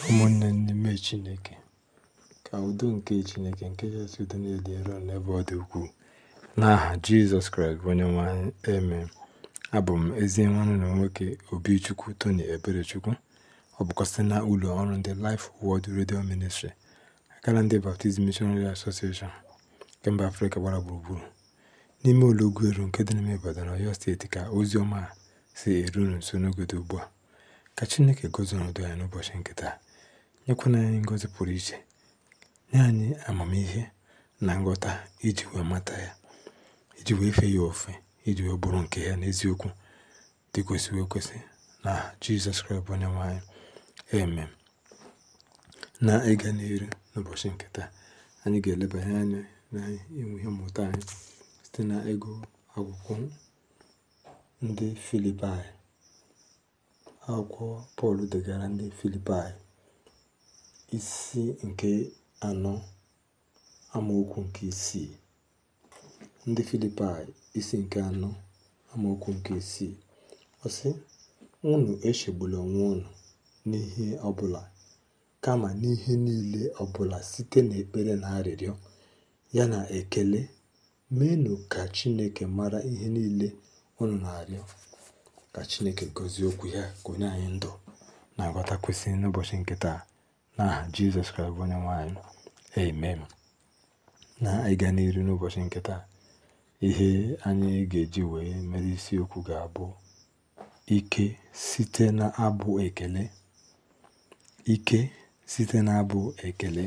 Ụmụnne n'ime Chineke, ka udo nke Chineke nke kachasị udo niile dị nro n'ebe ọ dị ukwuu, n'aha Jizọs Kraịst bụ onye nwe anyị, amen. Abụ m ezi nwanne na nwoke Obichukwu Tony Eberechukwu. Ọ bụkwa site na ụlọ ọrụ ndị Life Word Radio Ministry, akara ndị Baptist Missionary Association nke mba Afrịka gbara gburugburu, n'ime ụlọ Ugweru nke dị n'ime Ibadan, Ọyọ steeti, ka ozi ọma a si eru nso n'oge dị ugbu a. Ka Chineke gozie ọnọdụ anyị n'ụbọchị nke taa, nyekwana anyị ngọzi pụrụ iche, nye anyị amamihe na nghọta iji wee mata ya, iji wee fee ya ofe, iji wee bụrụ nke ya n'eziokwu dị kwesịrị ekwesị, na Jizọs Kraịst bụ onye nwe anyị, amen. Na ịga n'iru n'ụbọchị nke taa, anyị ga-elebanye anya na inwe ihe mmụta anyị site na ego akwụkwọ ndị Filipaị. Akwụkwọ Pọl degara ndị Filipaị, isi nke 4 amaokwu nke 6. Ndị Filipaị isi nke 4 amaokwu nke 6, ọ sị: unu echegbula onwe unu n'ihe ọbụla, kama n'ihe niile ọbụla site n'ekpere na arịrịọ ya na ekele meenụ ka Chineke mara ihe niile unu na-arịọ. Ka Chineke gọzie okwu ya, ka onye anyị ndụ na nghọta kwesịrị n'ụbọchị nke taa, n'aha Jizọs Kraịst bụ onye nwe anyị, amen. Na ịga n'iru n'ụbọchị nke taa, ihe anyị ga-eji wee mere isiokwu ga-abụ ike site na abụ ekele. Ike site na abụ ekele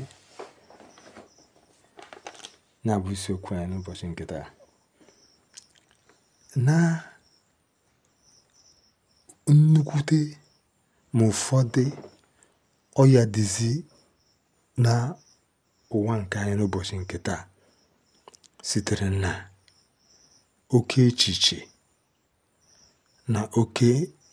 na-abụ isiokwu anyị n'ụbọchị nke taa. Na nnukwute ma ụfọdụ ọya dịzi na ụwa nke anyị n'ụbọchị nke taa sitere na oke echiche na oke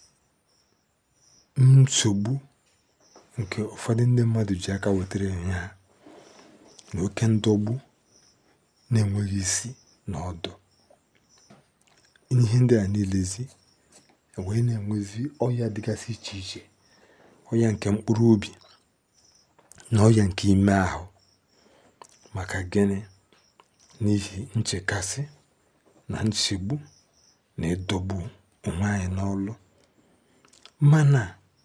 nsogbu nke ụfọdụ ndị mmadụ ji aka wetara onwe ha, na oke ndọgbu na-enweghị isi na ọdụ. Ihe ndị a niilezi wee na-enwezi ọya dịgasị iche iche, ọya nke mkpụrụ obi na ọya nke ime ahụ. Maka gịnị? N'ihi nchekasị na nchegbu na ịdọgbu onwe anyị n'ọlụ. Mana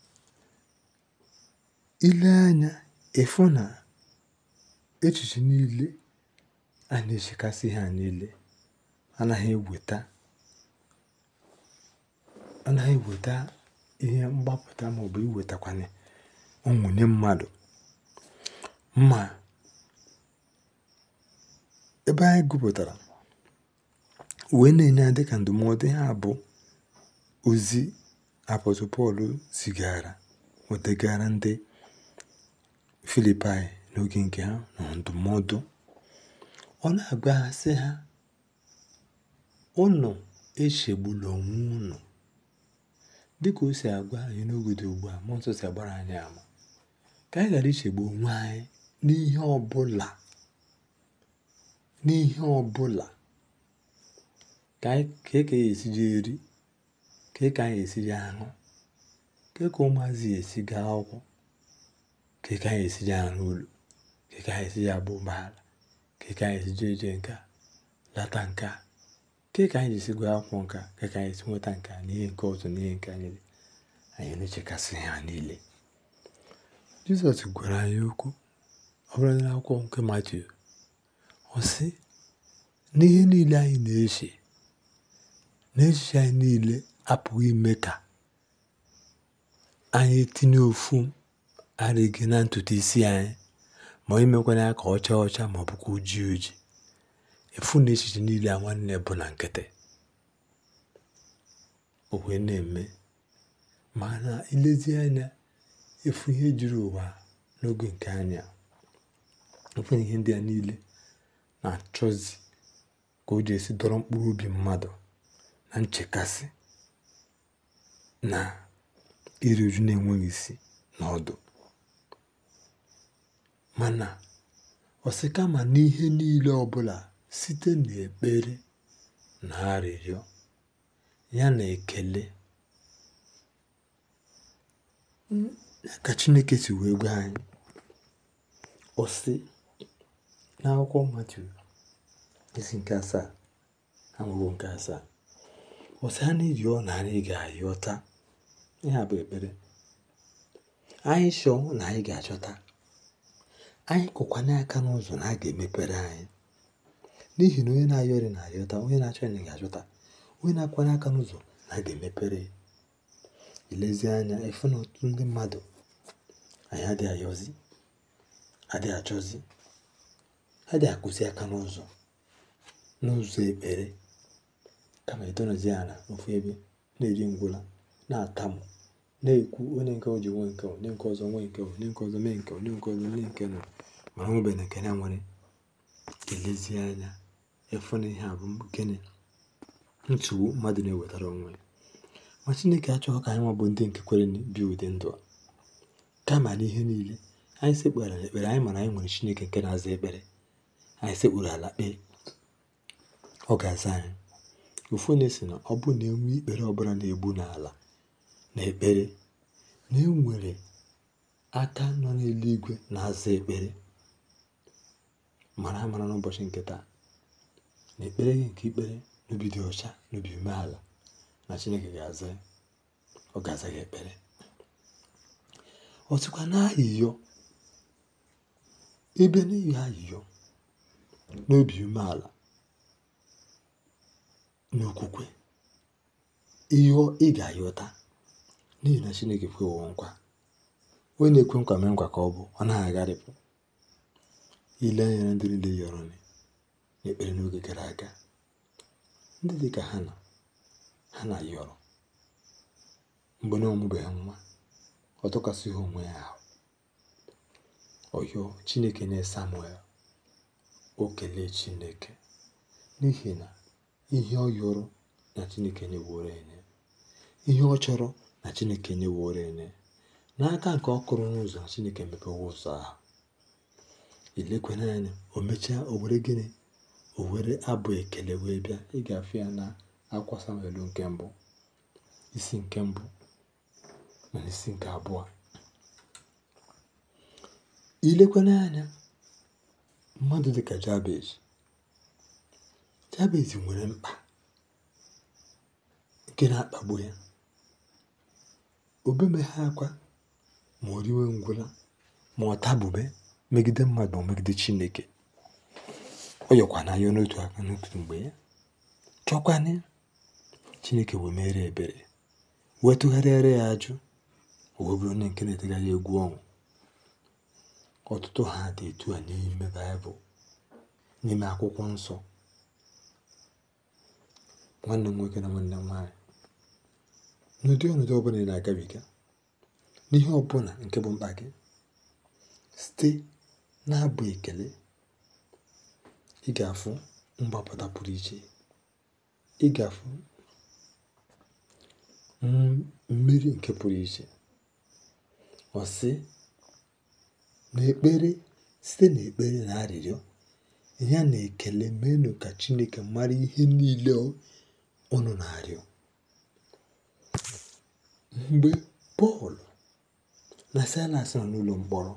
ile anya ịfụ na echiche niile a na-echekasị ha niile anaghị eweta ihe mgbapụta, maọbụ iwetakwanye ụmụnye mmadụ. Ma ebe anyị gụpụtara wee na-enye ya dịka ndụmọdụ, ha bụ ozi apọstọl Pọl zigara wetagara ndị Filipaị n'oge nke ha na ndụmọdụ. Ọ na-agba ha sị ha, unu echegbula onwe unu, dịka o si agwa anyị n'oge dị ugbu a. Mmụọ Nsọ si agbara anyị ama ka anyị ghara ichegbu onwe anyị n'ihe ọbụla ka ya esiji eri, ka anyị esiji aṅụ, ka ụmụazị esi gaa akwụkwọ, ka anyị esiji arụ ụlọ, ka anyị esiji agba ụgbọala, ka anyị esiji eje nka lata nka, ka anyị esi gụọ akwụkwọ nka, ka anyị esi nweta nka na ihe nke ọzọ na ihe nke anyị na-echekasị ha niile. Jizọs gwara anyị okwu, ọ bụrụ na akwụkwọ nke Matiu, ọ sị n'ihe niile anyị na-eche, n'echiche anyị niile apụghị ime ka anyị tinye ofu arịghị na ntutu isi anyị, ma imekwana ya ka ọcha ọcha ma ọ bụkwa ojii ojii. Efu na echiche niile a nwanne bụ na nkịtị, o wee na-eme. Mana ilezi anya, efu ihe juru ụwa n'oge nke anya, efu na ihe ndị a niile na-achọzi ka o ji esi dọrọ mkpụrụ obi mmadụ na nchekasị na iri uju na-enweghị isi na ọdụ. Mana ọ sị kama n'ihe niile ọbụla site n'ekpere na arịrịọ ya na ekele ka Chineke si wee gwa anyị. Ọ sị n'akwụkwọ Matiu isi nke 7 amaokwu nke 7, ọ sị anyị rịọ na anyị ga-ayọta. Ihe a bụ ekpere. Anyị chọọ na anyị ga-achọta. Anyị kụkwanye aka n'ụzọ na a ga-emepere anyị. N'ihi na onye na-ayọrị na-ayọta, onye na-achọ anyị ga-achọta, onye na-akwanye aka n'ụzọ na a ga-emepere. Ilezi anya efu na ọtụtụ ndị mmadụ anyị adịghị ayọzi, adịghị achọzi, adịghị akụzi aka n'ụzọ ekpere, kama edonozi ala ofu ebe na-eri ngwụla, na-atamụ, na-ekwu onye nke o ji nwe nke onye nke ọzọ nwe nke onye nke ọzọ mee nke onye nke ọzọ mee nke nọ mana nwebeghị nke ya nwere. Elezi anya efu na ihe a bụ gịnị? Nsogbu mmadụ na-ewetara onwe. Ma Chineke achọghị ka anyị nwa bụ ndị nke kwere bi ụdị ndụ a. Kama n'ihe niile anyị sekpuru ekpere, anyị mara anyị nwere Chineke nke na-aza ekpere. Anyị sekpuru ala kpee, ọ ga-aza anyị. Ofu na-esi na ọ bụ na enwe ikpere ọbụla na-egbu n'ala na ekpere, na enwere aka nọ n'eluigwe na-aza ekpere. Mara amara n'ụbọchị nke taa na ekpere gị nke ikpere n'obi dị ọcha, n'obi umeala, na Chineke ga-aza ya. Ọ ga-aza gị ekpere. Ọ sịkwa na ayịyọ, ebe n'ihi ayịyọ n'obi umeala n'okwukwe, ihe ị ga-ayọta. N'ihi na Chineke kwewo nkwa. Onye na-ekwe nkwa mee nkwa ka ọ bụ, ọ naghị agharịpụ. Ile anya na ndị niile yọrọ n'ekpere n'oge gara aga, ndị dị ka ha na yọrọ mgbe na ọmụbeghị nwa, ọ tụkwasịghị onwe ya ahụ. Ọyọ Chineke nye Samuel, o kelee Chineke n'ihi na ihe ọ yọrọ na Chineke nyeworo enye, ihe ọ chọrọ na Chineke nyeworo enye. N'aka nke ọ kụrụ n'ụzọ, Chineke mepewo ụzọ ahụ. Ilekwana anya, o mechaa, o were gịnị? O were abụ ekele wee bịa. Ị ga-afụ ya na akwụkwọ Samuel nke mbụ isi nke mbụ na isi nke abụọ. Ilekwana anya, mmadụ dịka Jabez nwere mkpa nke na-akpagbu ya. Obemeghe akwa ma o riwe ngwụla, ma ọ tabube megide mmadụ ma megide Chineke. Ọ yọkwana ya n'otu aka n'otu mgbe ya chọkwana Chineke wee mere ebere, wee tụgharịara ya ajụ, o wee bụrụ onye nke na-etegharị egwu ọnwụ. Ọtụtụ ha dị etu a n'ime Baịbụl, n'ime akwụkwọ nsọ. Nwanne m nwoke na nwanne m nwaanyị, n'ụdị ọnọdụ ọbụla ị na-agabiga, n'ihe ọbụla nke bụ mkpa gị, site na-abụ ekele, ị ga-afụ mgbapụta pụrụ iche. Ị ga-afụ mmeri nke pụrụ iche. Ọ sị n'ekpere, site n'ekpere na arịrịọ ya na ekele meenụ ka Chineke mara ihe niile unu na-arịọ. Mgbe Pọl na Silas nọ n'ụlọ mkpọrọ,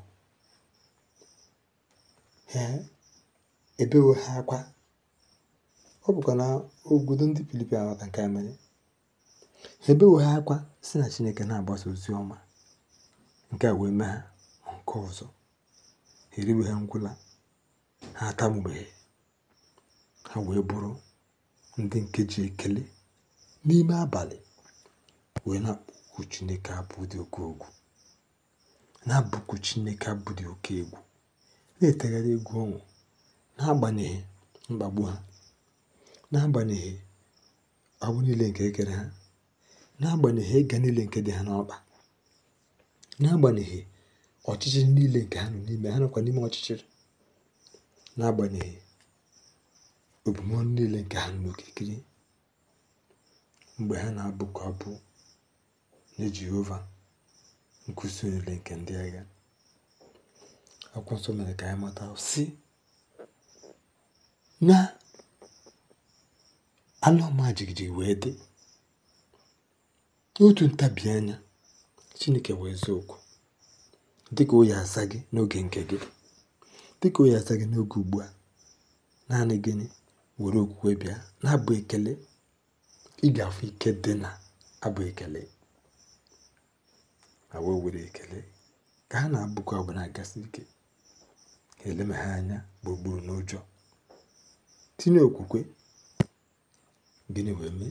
ha ebewo ha akwa. Ọ bụkwa na obodo ndị Filipi maka nke a mere. Ha ebewo ha akwa si na Chineke na-agbasa ozi ọma. Nke a wee mee ha nke ọzọ. Ha eriwe ha ngwụla, ha atamụbeghị. Ha wee bụrụ ndị nke ji ekele n'ime abalị wee na-akpọku Chineke abụ dị oke egwu, na-abụku Chineke abụ dị oke egwu, na-etegharị egwu ọnwụ n'agbanyeghị mkpagbu ha, n'agbanyeghị agbụ niile nke ekere ha, n'agbanyeghị ịga niile nke dị ha n'ọkpa, n'agbanyeghị ọchịchịrị niile nke ha nọ n'ime. Ha nọkwa n'ime ọchịchịrị, n'agbanyeghị obumọnụ niile nke ha nọ n'okirikiri. Mgbe ha na-abụku abụ nye Jehova, nkwụsị niile nke ndị agha, akwụkwọ nsọ mere ka anyị mata sị na ala ọma jijiji wee dị. N'otu ntabi anya, Chineke wee zaa oku. dịka o yi asa gị n'oge nke gị, dịka o yi asa gị n'oge ugbu a. Naanị gịnị? Were okwukwe bịa na-abụ ekele. Ị ga-afụ ike dị na abụ ekele. Ma wee were ekele ka ha na-abụkwa ọbụla gasị ike, ha elemegha anya gburugburu n'ụjọ, tinye okwukwe. Gịnị wee mee?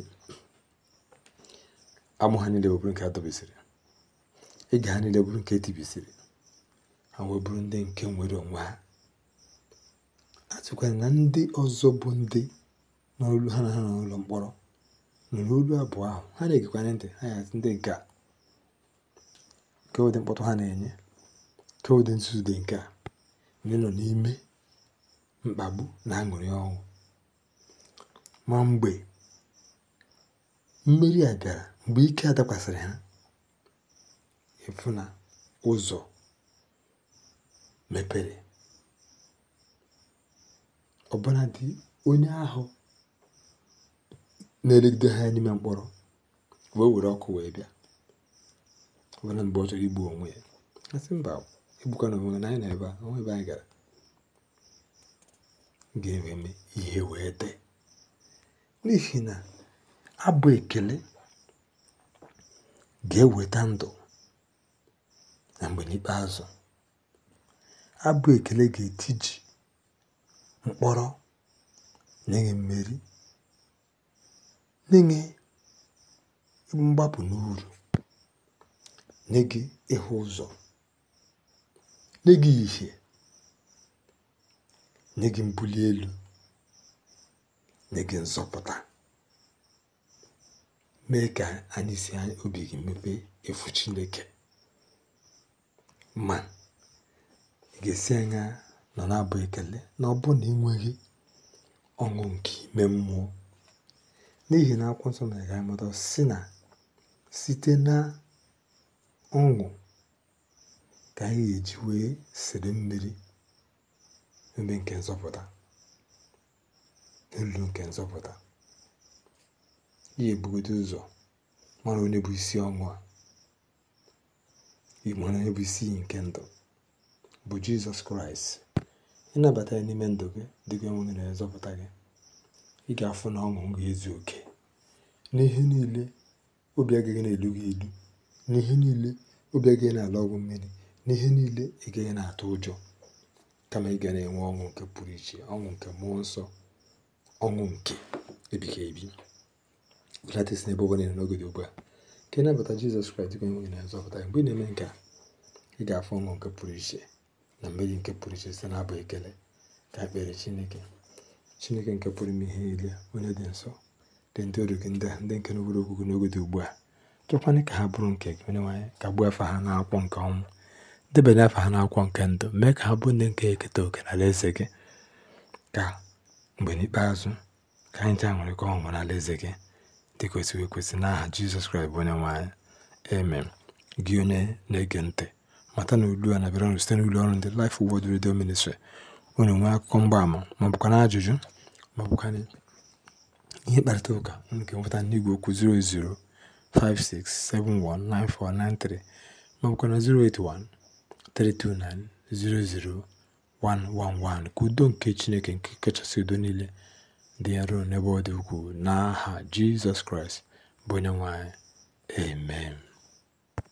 Amụ ha niile bụrụ nke a dọbisiri, ịga ha niile bụrụ nke etibisiri, ha wee bụrụ ndị nke nwere onwe ha. Atụkwara na ndị ọzọ bụ ndị n'olu ha na ha n'ụlọ mkpọrọ nụrụ olu abụọ ahụ, ha na-egekwanye ntị. Ha ya ndị nke a, nke ụdị mkpọtụ ha na-enye, nke ụdị nzuzu dị nke a, ndị nọ n'ime mkpagbu na aṅụrị ọṅụ. Ma mgbe mmeri a bịara, mgbe ike a dakwasịrị ha, efu na ụzọ mepere. Ọbụna dị onye ahụ na-elegide ha n'ime mkpọrọ wee were ọkụ wee bịa. Ọbụna mgbe ọ chọrọ igbu onwe ya, asị mba, egbukwana onwe ya, na anyị na ebe a, onwe ebe anyị gara, ga-eme ihe wee dị. N'ihi na abụ ekele ga-eweta ndụ na mgbe n'ikpeazụ. Abụ ekele ga-etiji mkpọrọ, nye mmeri, nye mgbapụ n'uru, nye gị ịhụ ụzọ, nye gị ihe, nye gị mbuli elu, nye gị nzọpụta. Mee ka anyị si obi gị mepee efu Chineke. Ma ị ga-esi anya nọ na-abụ ekele na ọ bụ na enweghị ọṅụ nke ime mmụọ. N'ihi na akwụkwọ nsọ mere ka anyị mata sị na site na ọṅụ ka anyị ga-eji wee sere mmiri ebe nke nzọpụta, n'olu nke nzọpụta. Ihe ebugodo ụzọ mara onye bụ isi ọṅụ a, mara onye bụ isi nke ndụ, bụ Jizọs Kraịst. Ịnabata ya n'ime ndụ gị dịka onye na nzọpụta gị, ị ga-afụ na ọṅụ ga-ezu oke n'ihe niile. Obi agaghị na-elu gị elu n'ihe niile, obi agaghị na-ala ọgwụ mmiri n'ihe niile. Ị gaghị na-atụ ụjọ, kama ị ga na-enwe ọṅụ nke pụrụ iche, ọṅụ nke mmụọ nsọ, ọṅụ nke ebighị ebi. Belata isi n'ebe ọbụla n'oge dị ugbu a, ka ị nabata Jizọs Kraịst dịka onye na nzọpụta gị. Mgbe ị na-eme nke a, ị ga-afụ ọṅụ nke pụrụ iche na mmeri nke pụrụ iche site na abụ ekele. Ka ekpere Chineke nke pụrụ ime ihe niile, onye dị nsọ, dị ndị ọrụ gị ndị a, ndị nke n'obodo okwu gị n'oge dị ugbu a, chọkwana ka ha bụrụ nke gị. Onye nwe anyị, ka gbuo afa ha n'akwụkwọ nke ọnwụ, debanye afa ha n'akwụkwọ nke ndụ, mee ka ha bụ ndị nke eketa oke na alaeze gị. Ka mgbe n'ikpeazụ ka anyị ncha nwere ka ọṅụ na alaeze gị dị kwesịrị ekwesị, n'aha Jizọs Kraịst bụ onye nwe anyị. Amen. Gị onye na-ege ntị, mata na olu a na-abịara ọrụ site n'ụlọ ọrụ ndị Life Word Radio Ministry. Unu nwee akụkọ mgbaama maọbụkwa na ajụjụ maọbụkwa ihe mkparịta ụka, unu ga-enweta n'igwe okwu 08056719493 maọbụkwa na 08132900111. Ka udo nke Chineke nke kachasị udo niile dị nro n'ebe ọ dị ukwuu, n'aha Jizọs Kraịst bụ onye nwe anyị. Amen.